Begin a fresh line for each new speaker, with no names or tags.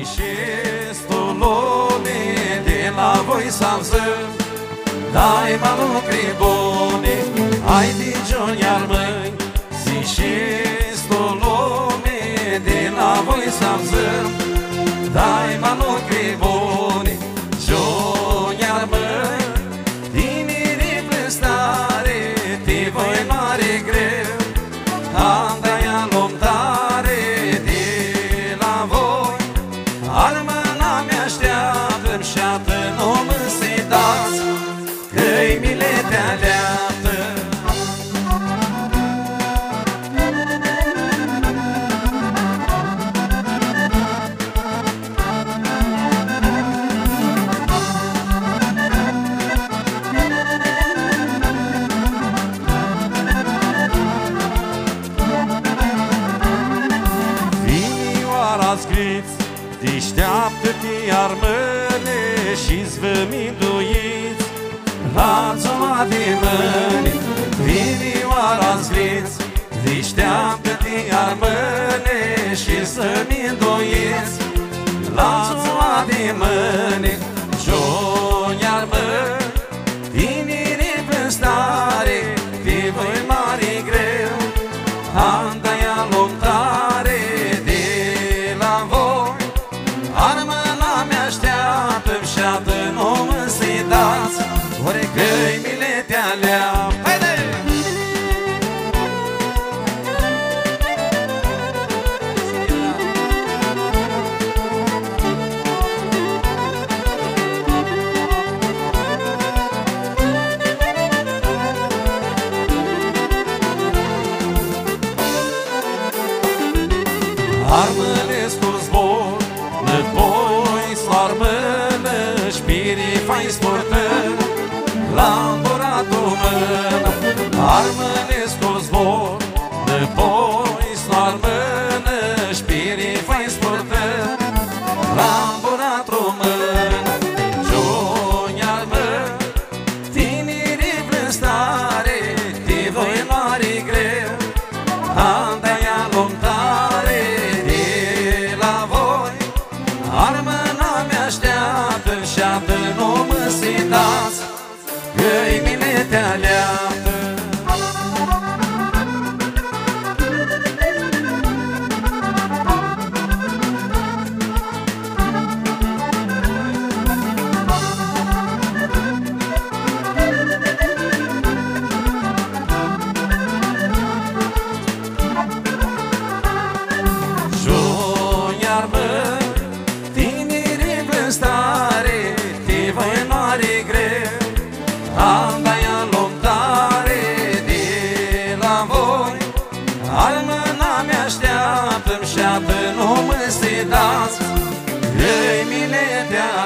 și stolone de la voi s-avzăm, dai mă lucri bune, ai digiuni al măi, și stolone de la voi s-avzăm, dai mă lucri bune, juni al măi, tinerii plăstare, te voi mare greu, andaia lomtare de la voi, armâna mi-așteaptă-mi șeaptă, nu mă se dați, că-i mile te aleaptă. Scriți, deșteaptă-te armâne și-ți văminduiți la țoa de mâne. Vinioara scriți, deșteaptă-te armâne și-ți văminduiți la țoa de mâne. Joni armâni, tinerii plăstare, te voi mare greu, andaia lomtare, armâna mi-așteaptă-mi șeaptă, nu mă se dați, ori că-i mile te aleaptă. Haide! Armâne scurs zbor, înapoi s-armână, șpirii fain sportând, laboratul mână. Armâne scurs zbor, înapoi s-armână, șpirii fain sportând, laboratul mână. Juni armâni, tinerii plăstare, te voi mare greu, andaia lomtare de la voi, armâna mi-așteaptă-mi șeaptă, nu mă se dați, că-i mine te aleaptă. Juni armâni, tinerii plăstare, te voi mare greu, andaia lomtare de la voi, armâna mi-așteaptă-mi șeaptă, nu mă se dați, că-i mile te